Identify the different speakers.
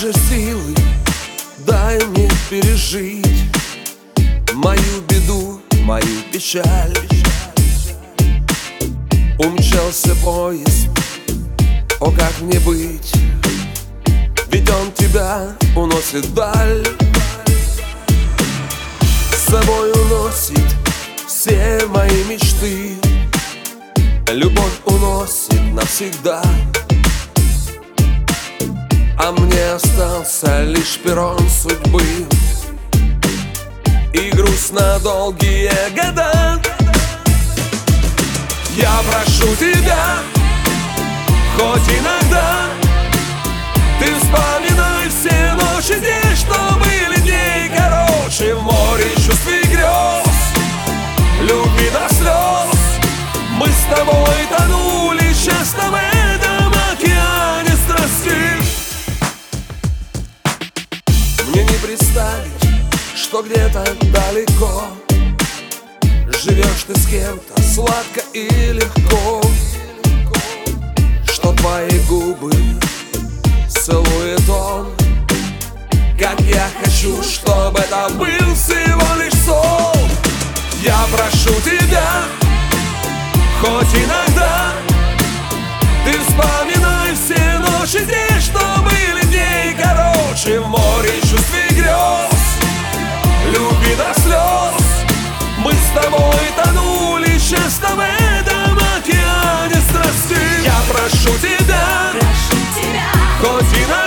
Speaker 1: же силы дай мне пережить мою беду, мою печаль. Умчался поезд, о, как мне быть? Ведь он тебя уносит вдаль, с собой уносит все мои мечты. Любовь уносит навсегда, а мне остался лишь перрон судьбы и грусть на долгие года. Я прошу тебя, хоть иногда ты вспоминай все ночи здесь, что были дней короче. В море чувств и грез, любви до слез, мы с тобой тонули часто в этом океане страсти. Мне не представить, что где-то далеко живешь ты с кем-то сладко и легко, что твои губы целует он, как я хочу, чтобы это был всего лишь сон. Я прошу тебя, хоть иногда ты вспоминай все ночи здесь, что были дней короче. В море чувств и грез, любви до слез, мы с тобой тонули часто в этом океане страсти. Я прошу тебя, хоть иногда